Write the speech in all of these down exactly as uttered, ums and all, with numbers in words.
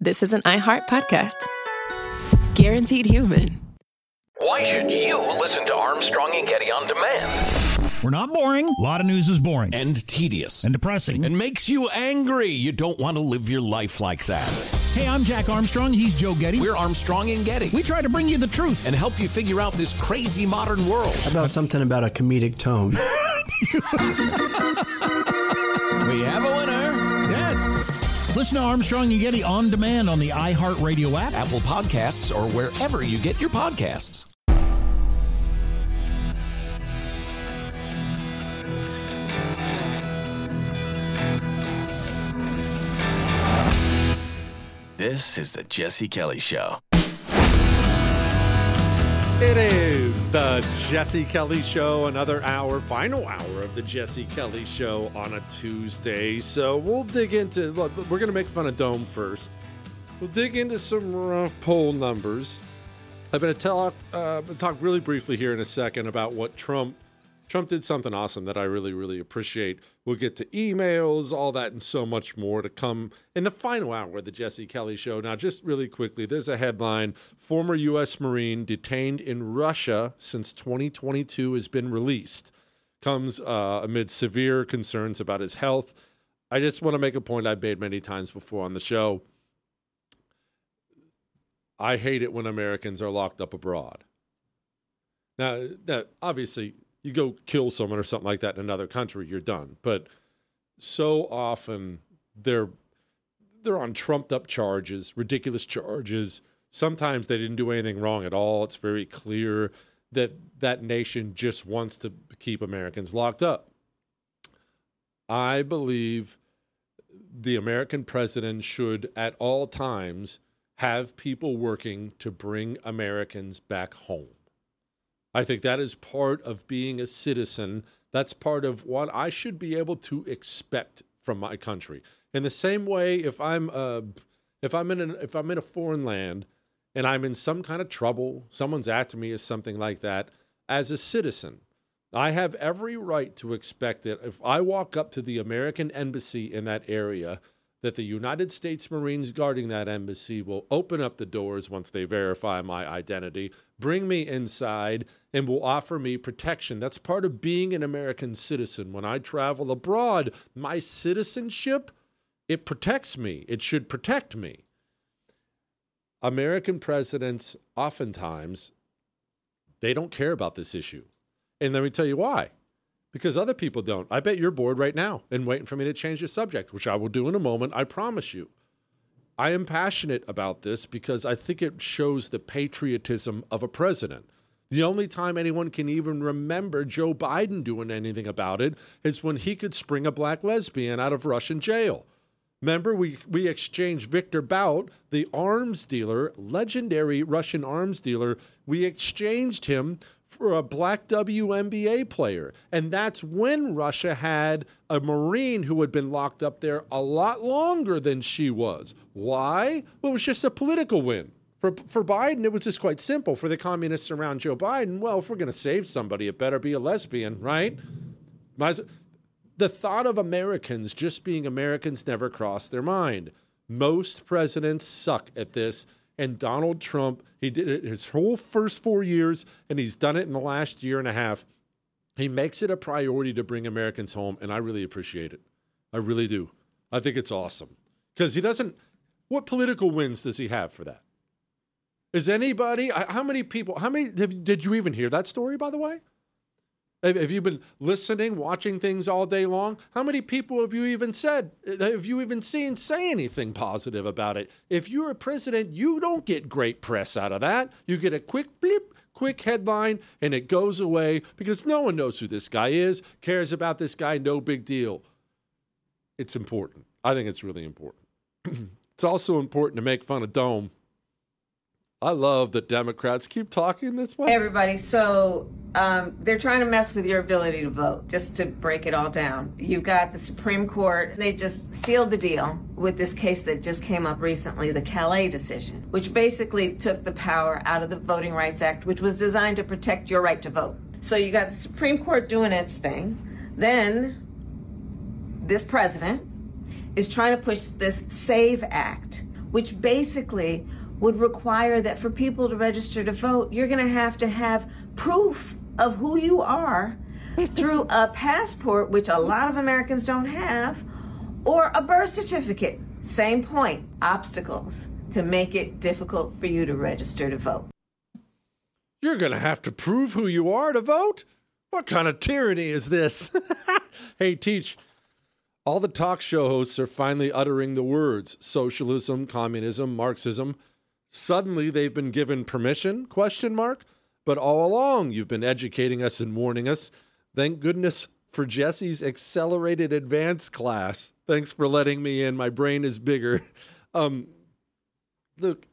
this is an iHeart podcast. Guaranteed human. Why should you listen to Armstrong and Getty on demand? We're not boring. A lot of news is boring. And tedious. And depressing. And makes you angry. You don't want to live your life like that. Hey, I'm Jack Armstrong. He's Joe Getty. We're Armstrong and Getty. We try to bring you the truth. And help you figure out this crazy modern world. How about something about a comedic tone? We have a winner. Yes. Listen to Armstrong and Getty on demand on the iHeartRadio app, Apple Podcasts, or wherever you get your podcasts. This is the Jesse Kelly Show. It is the Jesse Kelly Show, another hour, final hour of the Jesse Kelly Show on a Tuesday. So we'll dig into, look, we're going to make fun of Dome first. We'll dig into some rough poll numbers. I'm going to talk, uh, talk really briefly here in a second about what Trump, Trump did something awesome that I really, really appreciate. We'll get to emails, all that, and so much more to come in the final hour of the Jesse Kelly Show. Now, just really quickly, there's a headline. Former U S Marine detained in Russia since twenty twenty-two has been released. Comes uh, amid severe concerns about his health. I just want to make a point I've made many times before on the show. I hate it when Americans are locked up abroad. Now, that obviously, you go kill someone or something like that in another country, you're done. But so often they're they're on trumped up charges, ridiculous charges. Sometimes they didn't do anything wrong at all. It's very clear that that nation just wants to keep Americans locked up. I believe the American president should at all times have people working to bring Americans back home. I think that is part of being a citizen. That's part of what I should be able to expect from my country. In the same way, if I'm uh, if I'm in an, if I'm in a foreign land and I'm in some kind of trouble, someone's after me or something like that, as a citizen, I have every right to expect that if I walk up to the American embassy in that area, that the United States Marines guarding that embassy will open up the doors once they verify my identity, bring me inside, and will offer me protection. That's part of being an American citizen. When I travel abroad, my citizenship, it protects me. It should protect me. American presidents, oftentimes, they don't care about this issue. And let me tell you why. Because other people don't. I bet you're bored right now and waiting for me to change the subject, which I will do in a moment, I promise you. I am passionate about this because I think it shows the patriotism of a president. The only time anyone can even remember Joe Biden doing anything about it is when he could spring a black lesbian out of Russian jail. Remember, we, we exchanged Victor Bout, the arms dealer, legendary Russian arms dealer, we exchanged him for a black W N B A player. And that's when Russia had a Marine who had been locked up there a lot longer than she was. Why? Well, it was just a political win. For for Biden, it was just quite simple. For the communists around Joe Biden, well, if we're going to save somebody, it better be a lesbian, right? The thought of Americans just being Americans never crossed their mind. Most presidents suck at this. And Donald Trump, he did it his whole first four years, and he's done it in the last year and a half. He makes it a priority to bring Americans home, and I really appreciate it. I really do. I think it's awesome. Because he doesn't, what political wins does he have for that? Is anybody, how many people, how many, have, did you even hear that story, by the way? Have you been listening, watching things all day long? How many people have you even said, have you even seen say anything positive about it? If you're a president, you don't get great press out of that. You get a quick blip, quick headline, and it goes away because no one knows who this guy is, cares about this guy, no big deal. It's important. I think it's really important. It's also important to make fun of Dome. I love that Democrats keep talking this way. Hey, everybody. So um, they're trying to mess with your ability to vote, just to break it all down. You've got the Supreme Court. They just sealed the deal with this case that just came up recently, the Calais decision, which basically took the power out of the Voting Rights Act, which was designed to protect your right to vote. So you got the Supreme Court doing its thing. Then this president is trying to push this SAVE Act, which basically would require that for people to register to vote, you're going to have to have proof of who you are through a passport, which a lot of Americans don't have, or a birth certificate. Same point, obstacles to make it difficult for you to register to vote. You're going to have to prove who you are to vote? What kind of tyranny is this? Hey, Teach, all the talk show hosts are finally uttering the words socialism, communism, Marxism. Suddenly they've been given permission, question mark? But all along you've been educating us and warning us. Thank goodness for Jesse's accelerated advanced class. Thanks for letting me in. My brain is bigger. Um, look,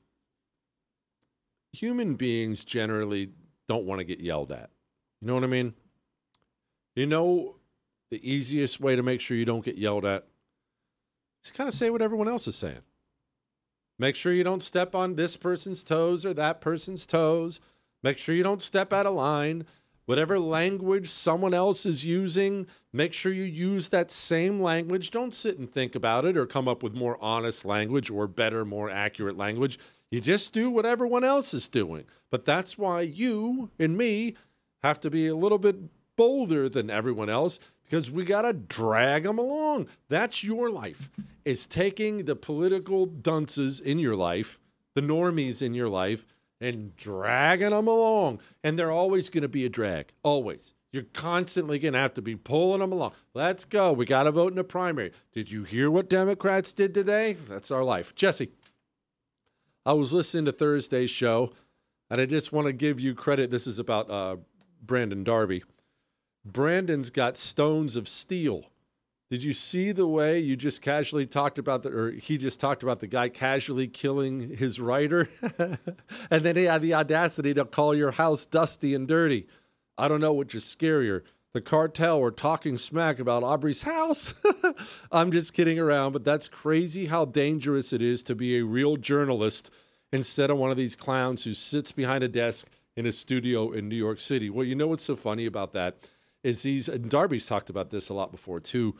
human beings generally don't want to get yelled at. You know what I mean? You know the easiest way to make sure you don't get yelled at? Just kind of say what everyone else is saying. Make sure you don't step on this person's toes or that person's toes. Make sure you don't step out of line. Whatever language someone else is using, make sure you use that same language. Don't sit and think about it or come up with more honest language or better, more accurate language. You just do what everyone else is doing. But that's why you and me have to be a little bit bolder than everyone else, because we got to drag them along. That's your life, is taking the political dunces in your life, the normies in your life, and dragging them along. And they're always going to be a drag, always. You're constantly going to have to be pulling them along. Let's go. We got to vote in the primary. Did you hear what Democrats did today? That's our life. Jesse, I was listening to Thursday's show, and I just want to give you credit. This is about uh, Brandon Darby. Brandon's got stones of steel. Did you see the way you just casually talked about the, or he just talked about the guy casually killing his writer? And then he had the audacity to call your house dusty and dirty. I don't know which is scarier, the cartel or talking smack about Aubrey's house. I'm just kidding around, but that's crazy how dangerous it is to be a real journalist instead of one of these clowns who sits behind a desk in a studio in New York City. Well, you know what's so funny about that is these, and Darby's talked about this a lot before too.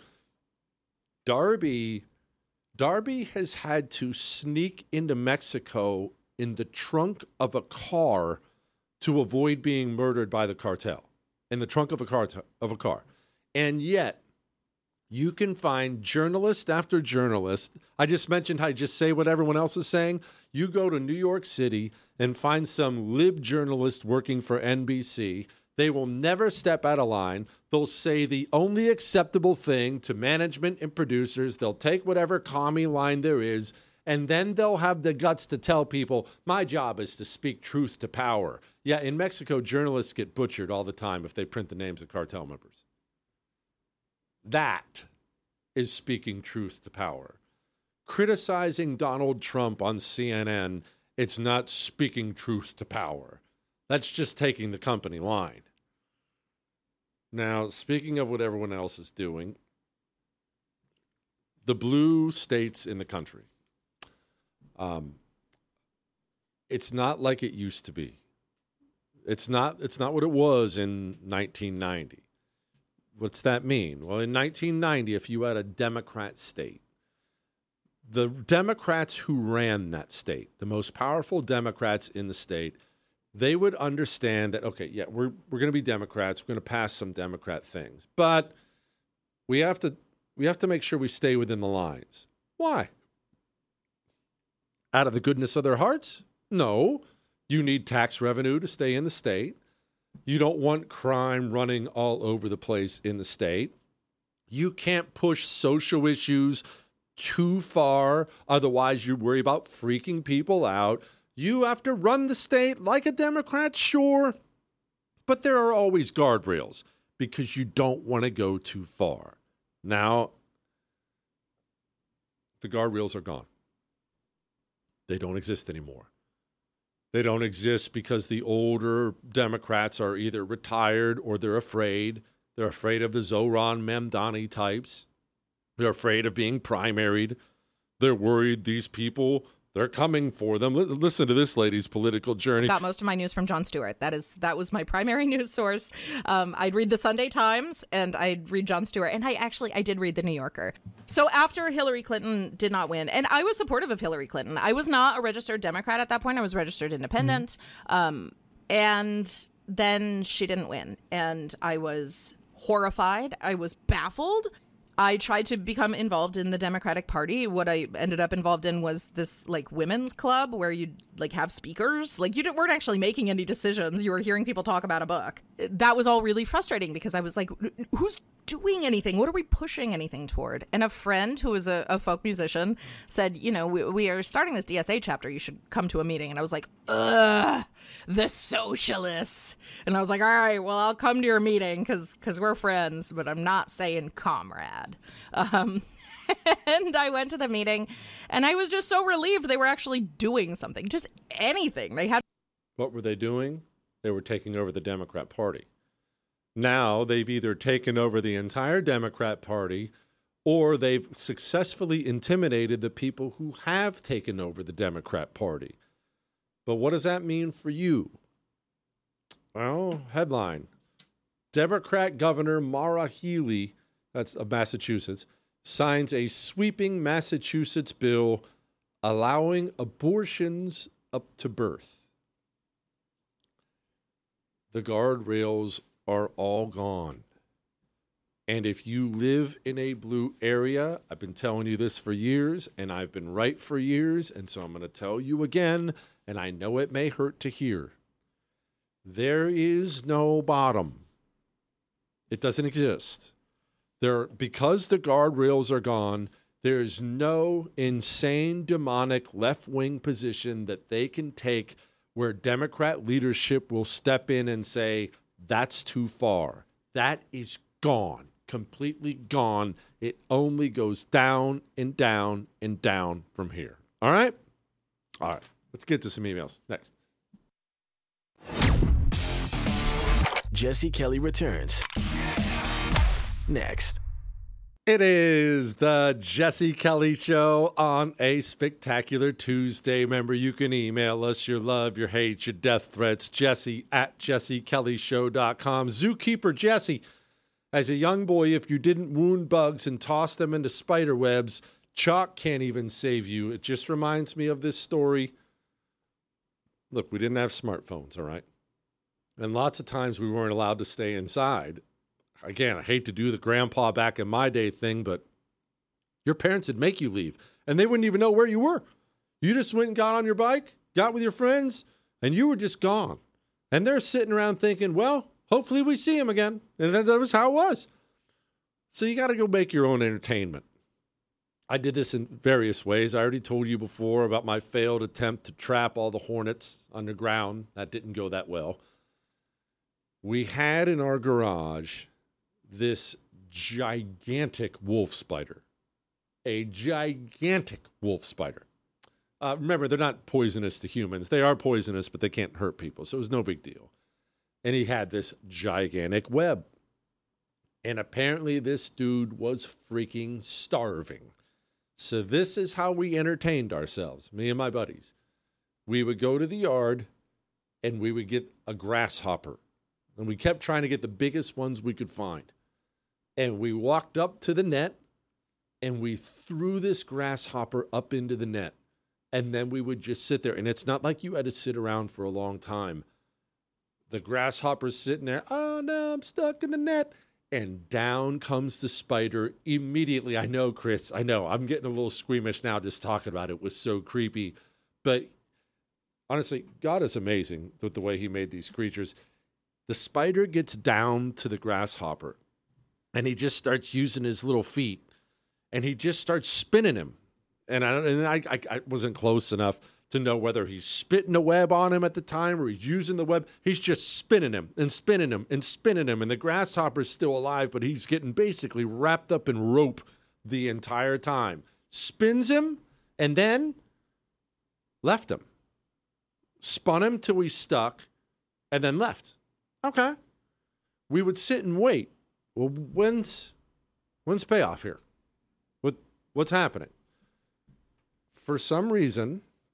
Darby, Darby has had to sneak into Mexico in the trunk of a car to avoid being murdered by the cartel. In the trunk of a car, of a car. And yet, you can find journalist after journalist. I just mentioned how you just say what everyone else is saying. You go to New York City and find some lib journalist working for N B C. They will never step out of line. They'll say the only acceptable thing to management and producers. They'll take whatever commie line there is, and then they'll have the guts to tell people, my job is to speak truth to power. Yeah, in Mexico, journalists get butchered all the time if they print the names of cartel members. That is speaking truth to power. Criticizing Donald Trump on C N N, it's not speaking truth to power. That's just taking the company line. Now, speaking of what everyone else is doing, the blue states in the country, um, it's not like it used to be. It's not, it's not what it was in nineteen ninety. What's that mean? Well, in nineteen ninety, if you had a Democrat state, the Democrats who ran that state, the most powerful Democrats in the state, they would understand that, okay, yeah, we're we're going to be Democrats. We're going to pass some Democrat things. But we have to we have to make sure we stay within the lines. Why? Out of the goodness of their hearts? No. You need tax revenue to stay in the state. You don't want crime running all over the place in the state. You can't push social issues too far. Otherwise, you worry about freaking people out. You have to run the state like a Democrat, sure, but there are always guardrails because you don't want to go too far. Now, the guardrails are gone. They don't exist anymore. They don't exist because the older Democrats are either retired or they're afraid. They're afraid of the Zohran Mamdani types. They're afraid of being primaried. They're worried these people They're coming for them. L- listen to this lady's political journey. Got most of my news from Jon Stewart. That is that was my primary news source. Um, I'd read the Sunday Times and I'd read Jon Stewart. And I actually, I did read the New Yorker. So after Hillary Clinton did not win, and I was supportive of Hillary Clinton. I was not a registered Democrat at that point. I was registered independent. Mm-hmm. Um, and then she didn't win. And I was horrified. I was baffled. I tried to become involved in the Democratic Party. What I ended up involved in was this like women's club where you'd like have speakers. Like you didn't, weren't actually making any decisions. You were hearing people talk about a book. That was all really frustrating because I was like, who's doing anything? What are we pushing anything toward? And a friend who was a, a folk musician said, you know, we, we are starting this D S A chapter. You should come to a meeting. And I was like, ugh, the socialists. And I was like, all right, well, I'll come to your meeting because because we're friends, but I'm not saying comrade. Um, and I went to the meeting and I was just so relieved they were actually doing something, just anything. They had. What were they doing? They were taking over the Democrat Party. Now they've either taken over the entire Democrat Party or they've successfully intimidated the people who have taken over the Democrat Party. But what does that mean for you? Well, headline. Democrat Governor Maura Healey, that's of Massachusetts, signs a sweeping Massachusetts bill allowing abortions up to birth. The guardrails are all gone. And if you live in a blue area, I've been telling you this for years, and I've been right for years, and so I'm going to tell you again, and I know it may hurt to hear. There is no bottom. It doesn't exist. There, because the guardrails are gone, there's no insane, demonic left-wing position that they can take where Democrat leadership will step in and say, that's too far. That is gone, completely gone. It only goes down and down and down from here. All right? All right. Let's get to some emails. Next. Jesse Kelly returns. Next. It is the Jesse Kelly Show on a spectacular Tuesday. Remember, you can email us your love, your hate, your death threats, Jesse at jesse kelly show dot com. Zookeeper Jesse, as a young boy, if you didn't wound bugs and toss them into spider webs, chalk can't even save you. It just reminds me of this story. Look, we didn't have smartphones, all right? And lots of times we weren't allowed to stay inside. Again, I hate to do the grandpa back in my day thing, but your parents would make you leave, and they wouldn't even know where you were. You just went and got on your bike, got with your friends, and you were just gone. And they're sitting around thinking, well, hopefully we see him again. And that was how it was. So you got to go make your own entertainment. I did this in various ways. I already told you before about my failed attempt to trap all the hornets underground. That didn't go that well. We had in our garage this gigantic wolf spider, a gigantic wolf spider. Uh, remember, they're not poisonous to humans. They are poisonous, but they can't hurt people, so it was no big deal. And he had this gigantic web. And apparently this dude was freaking starving. So this is how we entertained ourselves, me and my buddies. We would go to the yard, and we would get a grasshopper. And we kept trying to get the biggest ones we could find. And we walked up to the net, and we threw this grasshopper up into the net. And then we would just sit there. And it's not like you had to sit around for a long time. The grasshopper's sitting there. Oh, no, I'm stuck in the net. And down comes the spider immediately. I know, Chris. I know. I'm getting a little squeamish now just talking about it. It was so creepy. But honestly, God is amazing with the way he made these creatures. The spider gets down to the grasshopper, and he just starts using his little feet, and he just starts spinning him. And I, and I, I, I wasn't close enough to know whether he's spitting a web on him at the time or he's using the web. He's just spinning him and spinning him and spinning him, and the grasshopper's still alive, but he's getting basically wrapped up in rope the entire time. Spins him, and then left him. Spun him till he's stuck, and then left. Okay. We would sit and wait. Well, when's when's payoff here? What what's happening? For some reason,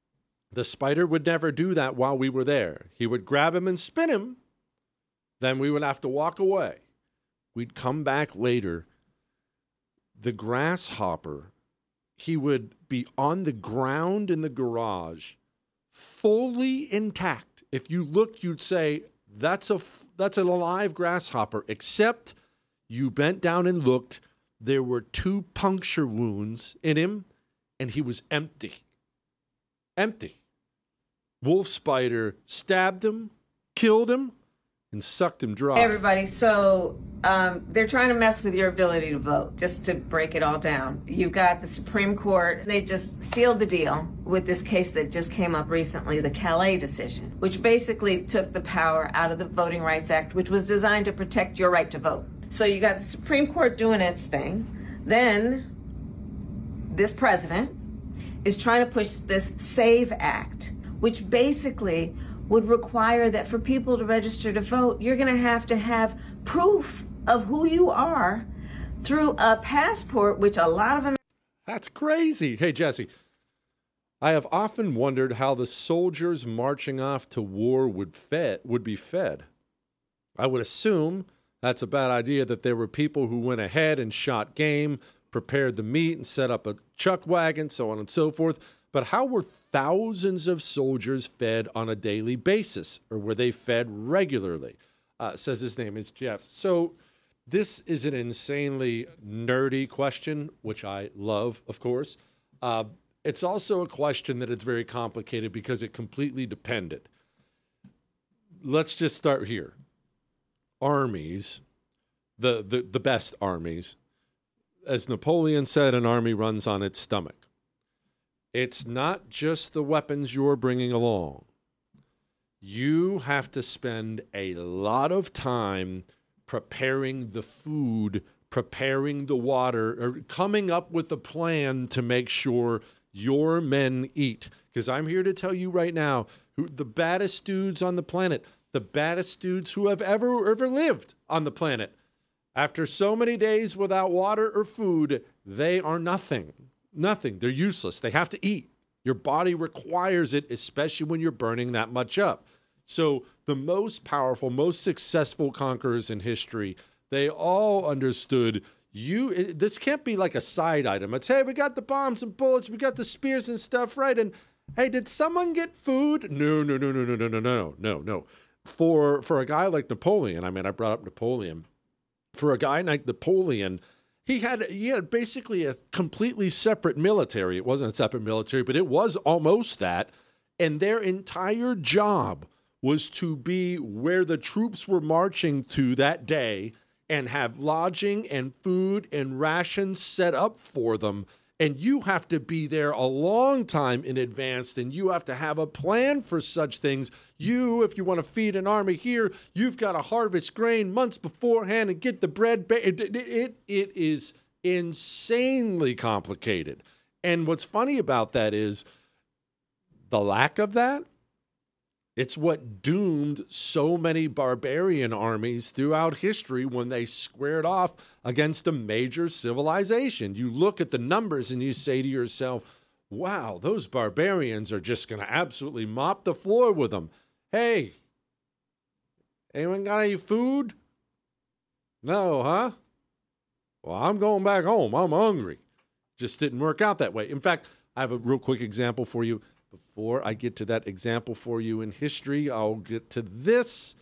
The spider would never do that while we were there. He would grab him and spin him. Then we would have to walk away. We'd come back later. The grasshopper, he would be on the ground in the garage, fully intact. If you looked, you'd say, that's a that's an alive grasshopper, except you bent down and looked. There were two puncture wounds in him, and he was empty. Empty. Wolf spider stabbed him, killed him, and sucked him dry. Hey everybody, so um, they're trying to mess with your ability to vote, just to break it all down. You've got the Supreme Court. They just sealed the deal with this case that just came up recently, the Calais decision, which basically took the power out of the Voting Rights Act, which was designed to protect your right to vote. So you got the Supreme Court doing its thing. Then this president is trying to push this SAVE Act, which basically would require that for people to register to vote, you're going to have to have proof of who you are through a passport, which a lot of them. That's crazy. Hey, Jesse, I have often wondered how the soldiers marching off to war would fed would be fed. I would assume that's a bad idea, that there were people who went ahead and shot game, prepared the meat, and set up a chuck wagon, so on and so forth. But how were thousands of soldiers fed on a daily basis, or were they fed regularly? Uh, says his name is Jeff. So this is an insanely nerdy question, which I love, of course. Uh, it's also a question that is very complicated because it completely depended. Let's just start here. Armies, the, the, the best armies, as Napoleon said, an army runs on its stomach. It's not just the weapons you're bringing along. You have to spend a lot of time preparing the food, preparing the water, or coming up with a plan to make sure your men eat. Because I'm here to tell you right now, who the baddest dudes on the planet, the baddest dudes who have ever, ever lived on the planet, after so many days without water or food, they are nothing. Nothing. They're useless. They have to eat. Your body requires it, especially when you're burning that much up. So the most powerful, most successful conquerors in history, they all understood you. It, this can't be like a side item. It's, hey, we got the bombs and bullets. We got the spears and stuff, right? And, hey, did someone get food? No, no, no, no, no, no, no, no, no, no. For, for a guy like Napoleon, I mean, I brought up Napoleon. For a guy like Napoleon, He had he had basically a completely separate military. It wasn't a separate military, but it was almost that. And their entire job was to be where the troops were marching to that day and have lodging and food and rations set up for them. And you have to be there a long time in advance, and you have to have a plan for such things. You, if you want to feed an army here, you've got to harvest grain months beforehand and get the bread. Ba- it, it, it, it is insanely complicated. And what's funny about that is the lack of that. It's what doomed so many barbarian armies throughout history when they squared off against a major civilization. You look at the numbers and you say to yourself, wow, those barbarians are just going to absolutely mop the floor with them. Hey, anyone got any food? No, huh? Well, I'm going back home. I'm hungry. Just didn't work out that way. In fact, I have a real quick example for you. Before I get to that example for you in history, I'll get to this.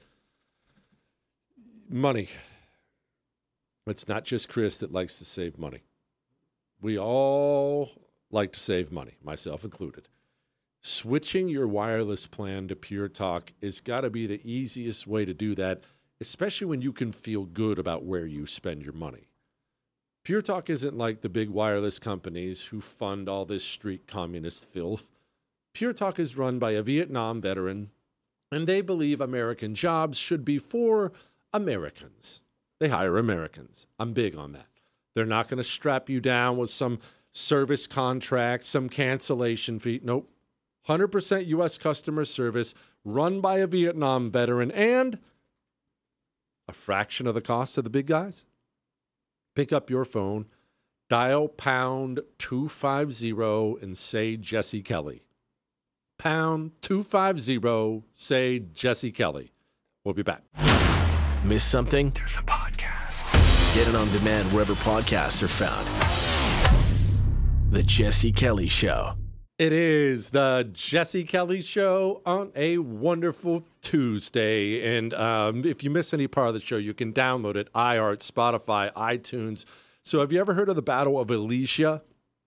Money. It's not just Chris that likes to save money. We all like to save money, myself included. Switching your wireless plan to Pure Talk has got to be the easiest way to do that, especially when you can feel good about where you spend your money. Pure Talk isn't like the big wireless companies who fund all this street communist filth. Pure Talk is run by a Vietnam veteran, and they believe American jobs should be for Americans. They hire Americans. I'm big on that. They're not going to strap you down with some service contract, some cancellation fee. Nope. one hundred percent U S customer service, run by a Vietnam veteran, and a fraction of the cost of the big guys. Pick up your phone, dial pound two fifty, and say Jesse Kelly. pound two five zero, say Jesse Kelly. We'll be back. Miss something? There's a podcast. Get it on demand wherever podcasts are found. The Jesse Kelly Show. It is the Jesse Kelly Show on a wonderful Tuesday. And um, if you miss any part of the show, you can download it, iHeart, Spotify, iTunes. So have you ever heard of the Battle of Elysia?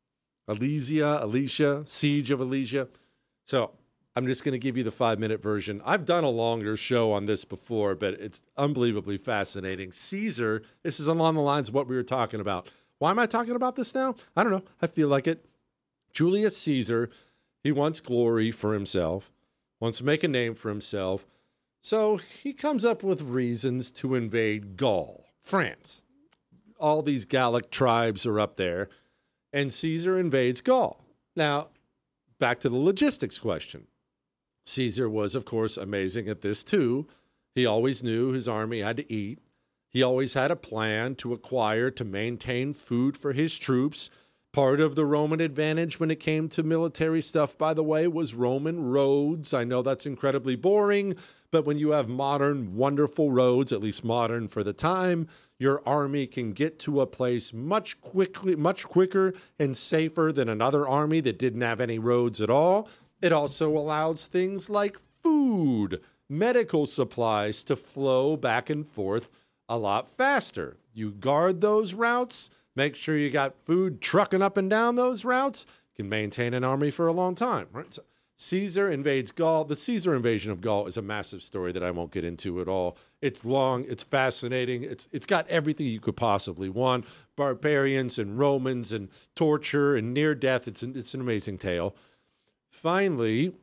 Elysia, Alicia, Siege of Elysia. So I'm just going to give you the five-minute version. I've done a longer show on this before, but it's unbelievably fascinating. Caesar, this is along the lines of what we were talking about. Why am I talking about this now? I don't know. I feel like it. Julius Caesar, he wants glory for himself, wants to make a name for himself. So he comes up with reasons to invade Gaul, France. All these Gallic tribes are up there, and Caesar invades Gaul. Now, back to the logistics question. Caesar was, of course, amazing at this too. He always knew his army had to eat. He always had a plan to acquire, to maintain food for his troops. Part of the Roman advantage when it came to military stuff, by the way, was Roman roads. I know that's incredibly boring, but when you have modern, wonderful roads, at least modern for the time, your army can get to a place much quickly, much quicker and safer than another army that didn't have any roads at all. It also allows things like food, medical supplies to flow back and forth a lot faster. You guard those routes. Make sure you got food trucking up and down those routes. You can maintain an army for a long time. Right? So Caesar invades Gaul. The Caesar invasion of Gaul is a massive story that I won't get into at all. It's long. It's fascinating. It's It's got everything you could possibly want. Barbarians and Romans and torture and near death. It's an, it's an amazing tale. Finally,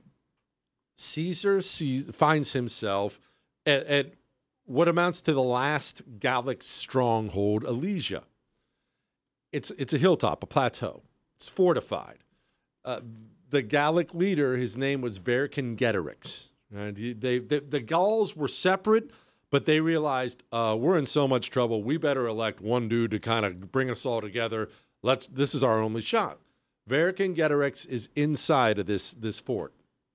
Caesar sees, finds himself at, at what amounts to the last Gallic stronghold, Elysia. It's it's a hilltop, a plateau. It's fortified. Uh, the Gallic leader, his name was Vercingetorix. Right? They, they, the Gauls were separate, but they realized uh, we're in so much trouble. We better elect one dude to kind of bring us all together. Let's. This is our only shot. Vercingetorix is inside of this this fort.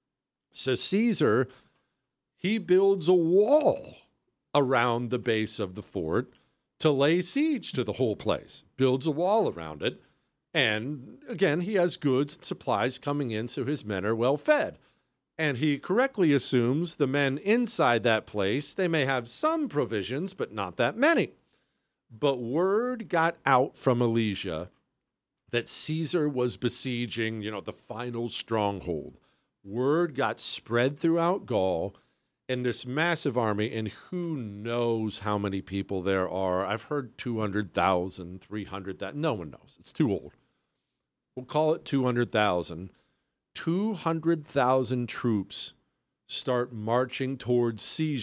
So Caesar, he builds a wall around the base of the fort to lay siege to the whole place, builds a wall around it. And again, he has goods and supplies coming in, so his men are well fed. And he correctly assumes the men inside that place, they may have some provisions, but not that many. But word got out from Elysia that Caesar was besieging, you know, the final stronghold. Word got spread throughout Gaul. And this massive army, and who knows how many people there are. I've heard two hundred thousand, three hundred thousand. No one knows. It's too old. We'll call it two hundred thousand. two hundred thousand troops start marching towards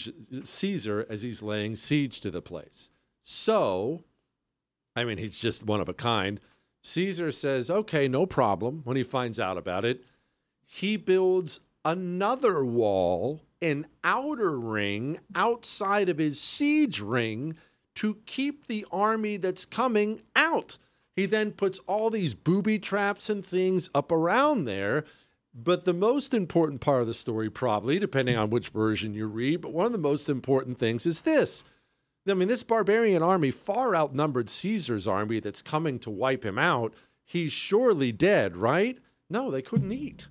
Caesar as he's laying siege to the place. So, I mean, he's just one of a kind. Caesar says, okay, no problem. When he finds out about it, he builds another wall, an outer ring outside of his siege ring to keep the army that's coming out. He then puts all these booby traps and things up around there. But the most important part of the story, probably, depending on which version you read, but one of the most important things is this. I mean, this barbarian army far outnumbered Caesar's army that's coming to wipe him out. He's surely dead, right? No, they couldn't eat.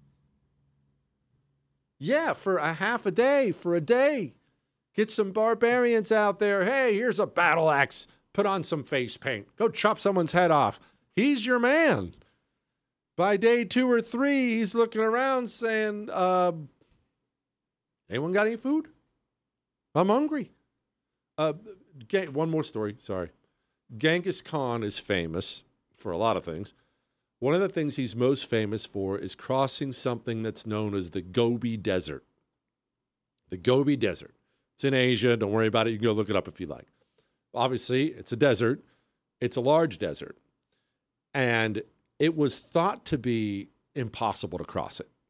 Yeah, for a half a day, for a day. Get some barbarians out there. Hey, here's a battle axe. Put on some face paint. Go chop someone's head off. He's your man. By day two or three, he's looking around saying, uh, anyone got any food? I'm hungry. Uh, one more story, sorry. Genghis Khan is famous for a lot of things. One of the things he's most famous for is crossing something that's known as the Gobi Desert. The Gobi Desert. It's in Asia. Don't worry about it. You can go look it up if you like. Obviously, it's a desert. It's a large desert. And it was thought to be impossible to cross it.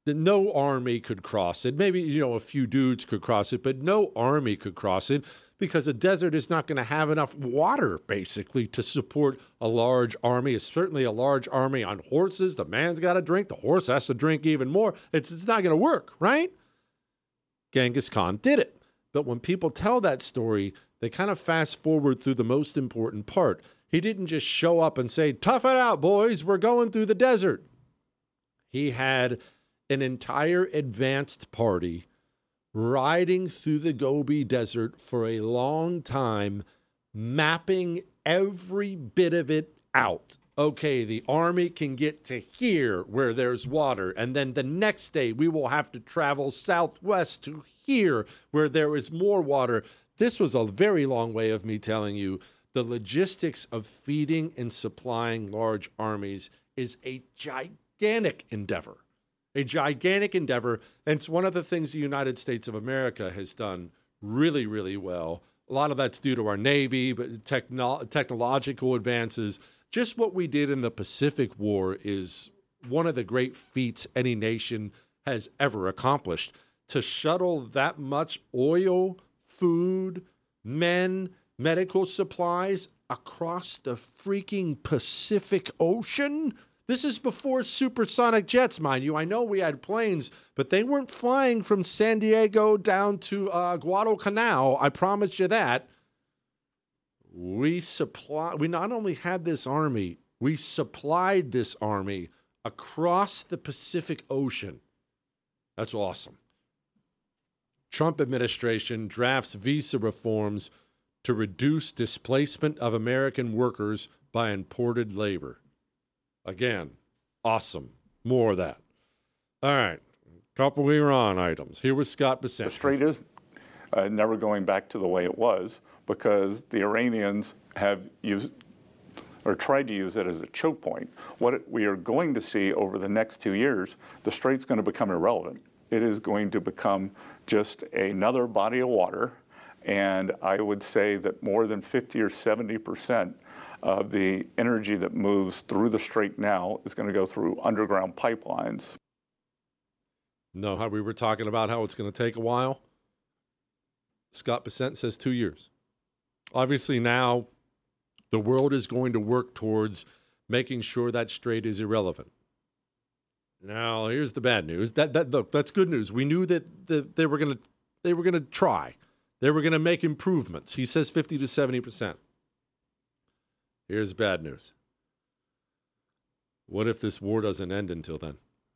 that no army could cross it. Maybe, you know, a few dudes could cross it, but no army could cross it because a desert is not going to have enough water, basically, to support a large army. It's certainly a large army on horses. The man's got to drink. The horse has to drink even more. It's, it's not going to work, right? Genghis Khan did it. But when people tell that story, they kind of fast forward through the most important part. He didn't just show up and say, tough it out, boys, we're going through the desert. He had an entire advanced party riding through the Gobi Desert for a long time, mapping every bit of it out. Okay, the army can get to here where there's water, and then the next day we will have to travel southwest to here where there is more water. This was a very long way of me telling you the logistics of feeding and supplying large armies is a gigantic endeavor. A gigantic endeavor, and it's one of the things the United States of America has done really, really well. A lot of that's due to our Navy, but techno- technological advances. Just what we did in the Pacific War is one of the great feats any nation has ever accomplished. To shuttle that much oil, food, men, medical supplies across the freaking Pacific Ocean. This is before supersonic jets, mind you. I know we had planes, but they weren't flying from San Diego down to uh, Guadalcanal. I promise you that. We supply. We not only had this army, we supplied this army across the Pacific Ocean. That's awesome. Trump administration drafts visa reforms to reduce displacement of American workers by imported labor. Again, awesome. More of that. All right. Couple Iran items. Here was Scott Bessent. The strait is uh, never going back to the way it was because the Iranians have used or tried to use it as a choke point. What we are going to see over the next two years, the strait's going to become irrelevant. It is going to become just another body of water. And I would say that more than fifty or seventy percent of the energy that moves through the strait now is going to go through underground pipelines. Know how we were talking about how it's going to take a while? Scott Bessent says two years. Obviously now the world is going to work towards making sure that strait is irrelevant. Now here's the bad news. That that look, that's good news. We knew that the, they were going to they were going to try. They were going to make improvements. He says fifty to seventy percent. Here's bad news. What if this war doesn't end until then?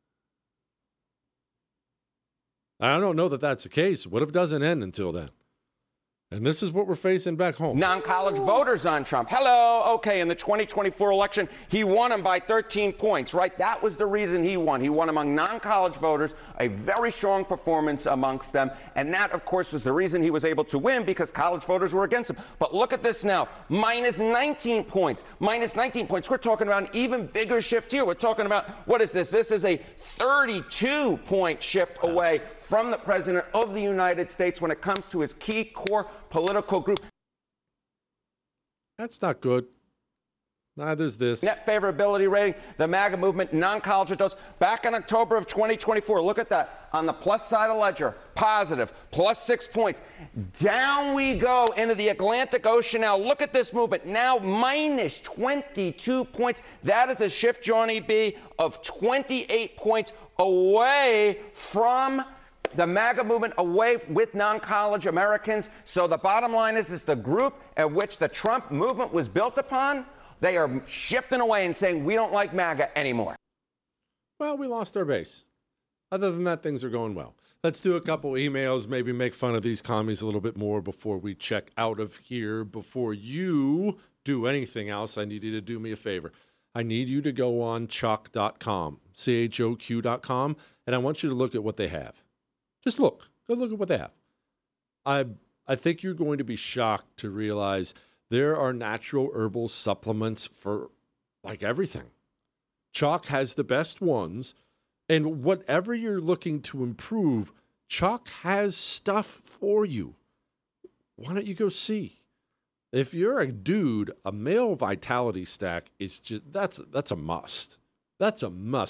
I don't know that that's the case. What if it doesn't end until then? And this is what we're facing back home. Non-college voters on Trump. Hello. Okay, in the twenty twenty-four election, he won them by thirteen points, right? That was the reason he won. He won among non-college voters, a very strong performance amongst them. And that, of course, was the reason he was able to win because college voters were against him. But look at this now. Minus nineteen points. Minus nineteen points. We're talking about an even bigger shift here. We're talking about, what is this? This is a thirty-two point shift away from the President of the United States when it comes to his key core political group. That's not good. Neither's this. Net favorability rating, the MAGA movement, non-college adults, back in October of twenty twenty-four. Look at that. On the plus side of the ledger, positive, plus six points. Down we go into the Atlantic Ocean now. Look at this movement. Now minus twenty-two points. That is a shift, Johnny B, of twenty-eight points away from the MAGA movement, away with non-college Americans. So the bottom line is, is the group at which the Trump movement was built upon, they are shifting away and saying, we don't like MAGA anymore. Well, we lost our base. Other than that, things are going well. Let's do a couple emails, maybe make fun of these commies a little bit more before we check out of here. Before you do anything else, I need you to do me a favor. I need you to go on choq dot com, C H O Q dot com, and I want you to look at what they have. Just look. Go look at what they have. I I think you're going to be shocked to realize there are natural herbal supplements for like everything. Choq has the best ones, and whatever you're looking to improve, Choq has stuff for you. Why don't you go see? If you're a dude, a male vitality stack is just that's that's a must. That's a must.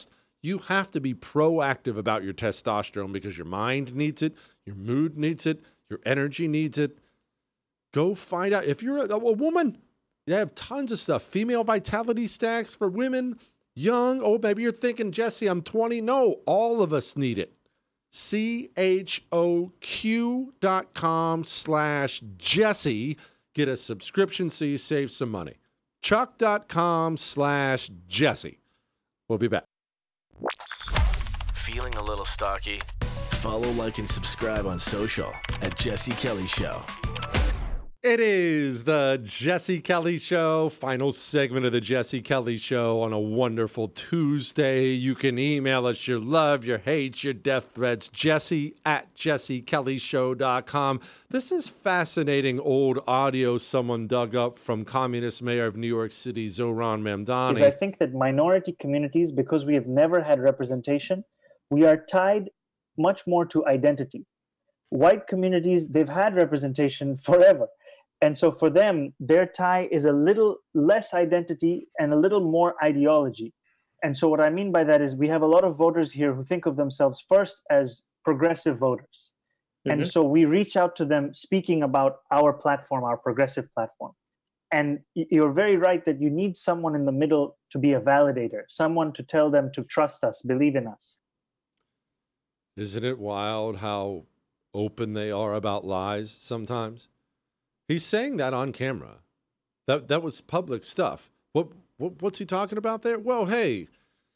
You have to be proactive about your testosterone because your mind needs it, your mood needs it, your energy needs it. Go find out. If you're a, a woman, they have tons of stuff. Female vitality stacks for women, young. Oh, maybe you're thinking, Jesse, I'm twenty. No, all of us need it. C H O Q dot com slash Jesse. Get a subscription so you save some money. Chuck dot com slash Jesse. We'll be back. Feeling a little stocky? Follow, like, and subscribe on social at Jesse Kelly Show. It is the Jesse Kelly Show, final segment of the Jesse Kelly Show on a wonderful Tuesday. You can email us your love, your hate, your death threats, Jesse at jesse kelly show dot com. This is fascinating old audio someone dug up from Communist Mayor of New York City, Zohran Mamdani. I think that minority communities, because we have never had representation, we are tied much more to identity. White communities, they've had representation forever. And so for them, their tie is a little less identity and a little more ideology. And so what I mean by that is we have a lot of voters here who think of themselves first as progressive voters. Mm-hmm. And so we reach out to them speaking about our platform, our progressive platform. And you're very right that you need someone in the middle to be a validator, someone to tell them to trust us, believe in us. Isn't it wild how open they are about lies sometimes? He's saying that on camera. That that was public stuff. What, what what's he talking about there? Well, hey,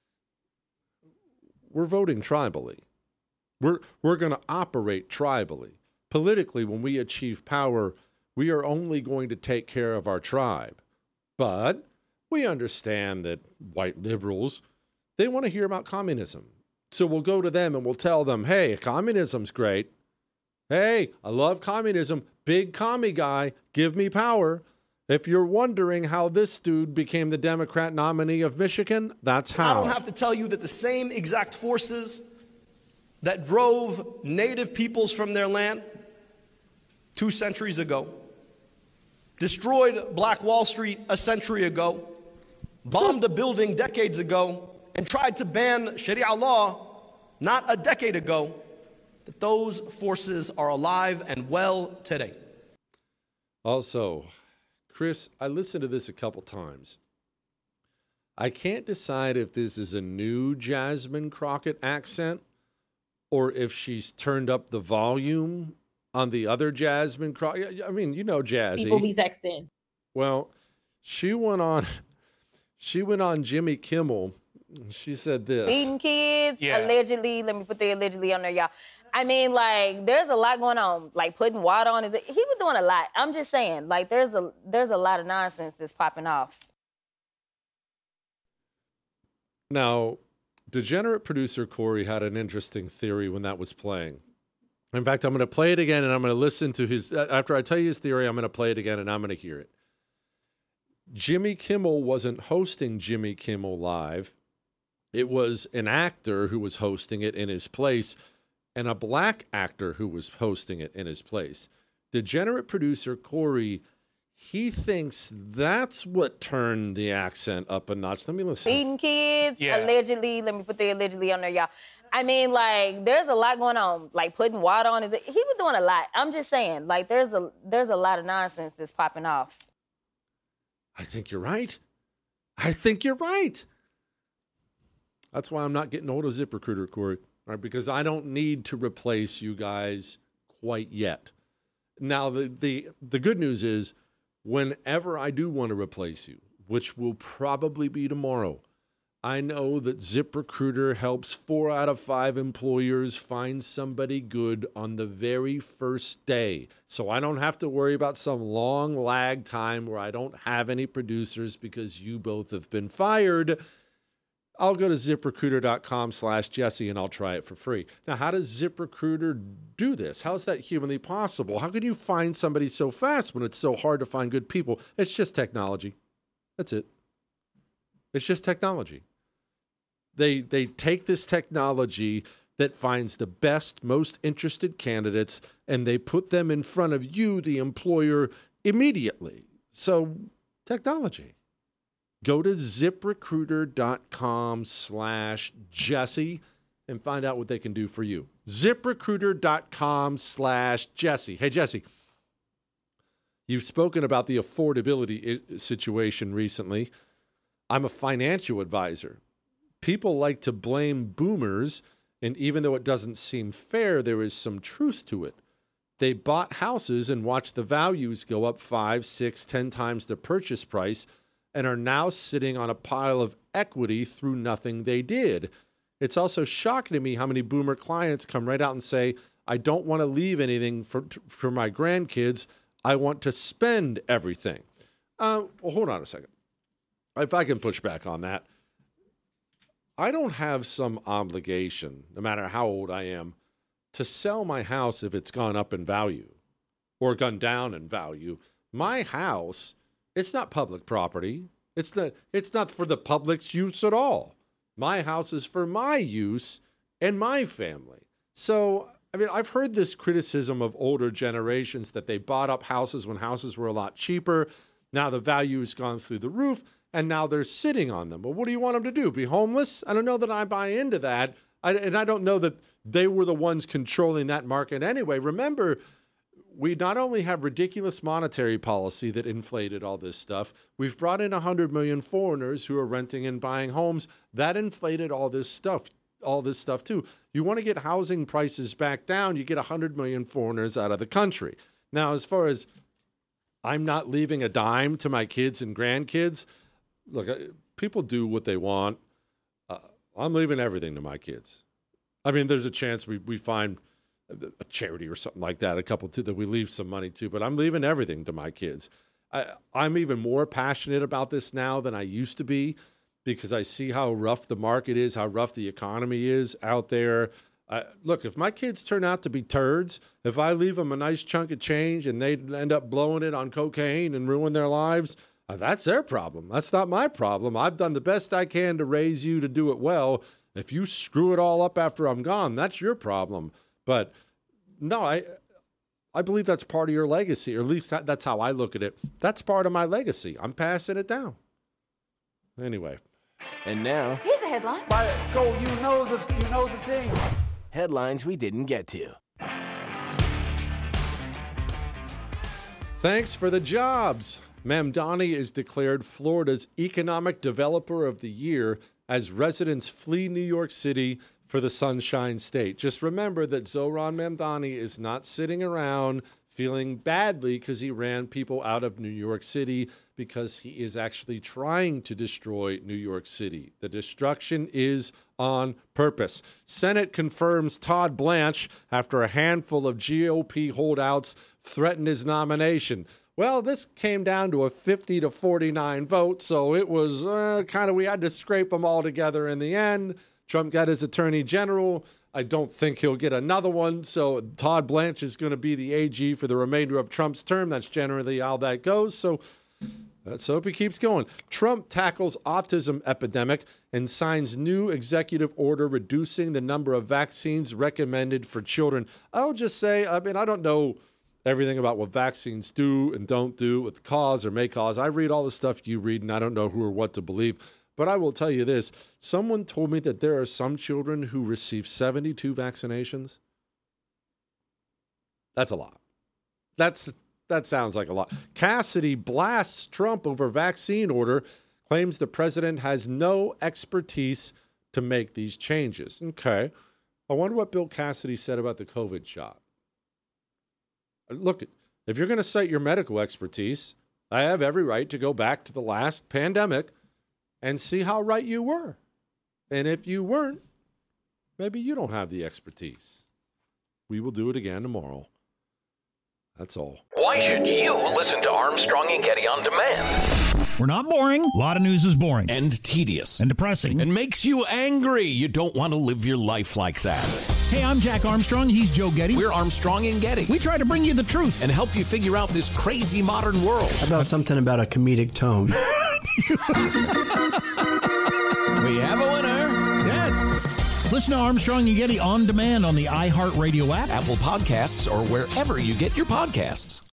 we're voting tribally. We're we're going to operate tribally. Politically, when we achieve power, we are only going to take care of our tribe. But we understand that white liberals, they want to hear about communism. So we'll go to them and we'll tell them, hey, communism's great. Hey, I love communism. Big commie guy, give me power. If you're wondering how this dude became the Democrat nominee of Michigan, that's how. I don't have to tell you that the same exact forces that drove native peoples from their land two centuries ago, destroyed Black Wall Street a century ago, bombed a building decades ago, and tried to ban Sharia law not a decade ago, that those forces are alive and well today. Also, Chris, I listened to this a couple times. I can't decide if this is a new Jasmine Crockett accent or if she's turned up the volume on the other Jasmine Crockett. I mean, you know Jazzy. People be texting. Well, she went on, she went on Jimmy Kimmel. She said this. Feeding kids, Yeah. allegedly. Let me put the allegedly on there, y'all. I mean, like, there's a lot going on. Like, putting water on his... He was doing a lot. I'm just saying, like, there's a there's a lot of nonsense that's popping off. Now, degenerate producer Corey had an interesting theory when that was playing. In fact, I'm going to play it again, and I'm going to listen to his... After I tell you his theory, I'm going to play it again, and I'm going to hear it. Jimmy Kimmel wasn't hosting Jimmy Kimmel Live. It was an actor who was hosting it in his place, and a black actor who was hosting it in his place. Degenerate producer Corey, he thinks that's what turned the accent up a notch. Let me listen. Feeding kids, Yeah. allegedly. Let me put the allegedly on there, y'all. I mean, like, there's a lot going on. Like, putting water on his... He was doing a lot. I'm just saying, like, there's a there's a lot of nonsense that's popping off. I think you're right. I think you're right. That's why I'm not getting hold of ZipRecruiter, Corey. Right, because I don't need to replace you guys quite yet. Now, the, the the good news is, whenever I do want to replace you, which will probably be tomorrow, I know that ZipRecruiter helps four out of five employers find somebody good on the very first day. So I don't have to worry about some long lag time where I don't have any producers because you both have been fired. I'll go to ZipRecruiter.com slash Jesse and I'll try it for free. Now, how does ZipRecruiter do this? How is that humanly possible? How can you find somebody so fast when it's so hard to find good people? It's just technology. That's it. It's just technology. They they take this technology that finds the best, most interested candidates, and they put them in front of you, the employer, immediately. So, technology. Go to ZipRecruiter.com slash Jesse and find out what they can do for you. ZipRecruiter.com slash Jesse. Hey, Jesse, you've spoken about the affordability situation recently. I'm a financial advisor. People like to blame boomers, and even though it doesn't seem fair, there is some truth to it. They bought houses and watched the values go up five, six, ten times the purchase price and are now sitting on a pile of equity through nothing they did. It's also shocking to me how many boomer clients come right out and say, I don't want to leave anything for, for my grandkids. I want to spend everything. Uh, well, hold on a second. If I can push back on that. I don't have some obligation, no matter how old I am, to sell my house if it's gone up in value or gone down in value. My house, it's not public property. It's not, it's not for the public's use at all. My house is for my use and my family. So, I mean, I've heard this criticism of older generations that they bought up houses when houses were a lot cheaper. Now the value has gone through the roof, and now they're sitting on them. But what do you want them to do? Be homeless? I don't know that I buy into that. I, and I don't know that they were the ones controlling that market anyway. Remember, we not only have ridiculous monetary policy that inflated all this stuff, we've brought in one hundred million foreigners who are renting and buying homes. That inflated all this stuff, all this stuff too. You want to get housing prices back down, you get one hundred million foreigners out of the country. Now, as far as I'm not leaving a dime to my kids and grandkids, look, people do what they want. Uh, I'm leaving everything to my kids. I mean, there's a chance we, we find a charity or something like that, a couple too, that we leave some money to, but I'm leaving everything to my kids. I, I'm even more passionate about this now than I used to be because I see how rough the market is, how rough the economy is out there. Uh, look, if my kids turn out to be turds, if I leave them a nice chunk of change and they end up blowing it on cocaine and ruin their lives, uh, that's their problem. That's not my problem. I've done the best I can to raise you to do it well. If you screw it all up after I'm gone, that's your problem. But no, I I believe that's part of your legacy, or at least that, that's how I look at it. That's part of my legacy. I'm passing it down. Anyway. And now, here's a headline. By go, you know the you know the thing. Headlines we didn't get to. Thanks for the jobs. Mamdani is declared Florida's Economic Developer of the Year as residents flee New York City for the Sunshine State. Just remember that Zohran Mamdani is not sitting around feeling badly because he ran people out of New York City, because he is actually trying to destroy New York City. The destruction is on purpose. Senate confirms Todd Blanche after a handful of G O P holdouts threatened his nomination. Well, this came down to a fifty to forty-nine vote, so it was uh, kind of, we had to scrape them all together in the end. Trump got his attorney general. I don't think he'll get another one, so Todd Blanche is going to be the A G for the remainder of Trump's term. That's generally how that goes, so let's hope he keeps going. Trump tackles autism epidemic and signs new executive order reducing the number of vaccines recommended for children. I'll just say, I mean, I don't know everything about what vaccines do and don't do, what cause or may cause. I read all the stuff you read, and I don't know who or what to believe. But I will tell you this. Someone told me that there are some children who receive seventy-two vaccinations. That's a lot. That's that sounds like a lot. Cassidy blasts Trump over vaccine order, claims the president has no expertise to make these changes. Okay. I wonder what Bill Cassidy said about the COVID shot. Look, if you're going to cite your medical expertise, I have every right to go back to the last pandemic and see how right you were. And if you weren't, maybe you don't have the expertise. We will do it again tomorrow. That's all. Why should you listen to Armstrong and Getty on demand? We're not boring. A lot of news is boring. And tedious. And depressing. And makes you angry. You don't want to live your life like that. Hey, I'm Jack Armstrong. He's Joe Getty. We're Armstrong and Getty. We try to bring you the truth. And help you figure out this crazy modern world. How about something about a comedic tone? We have a winner. Yes. Listen to Armstrong and Getty on demand on the iHeartRadio app, Apple Podcasts, or wherever you get your podcasts.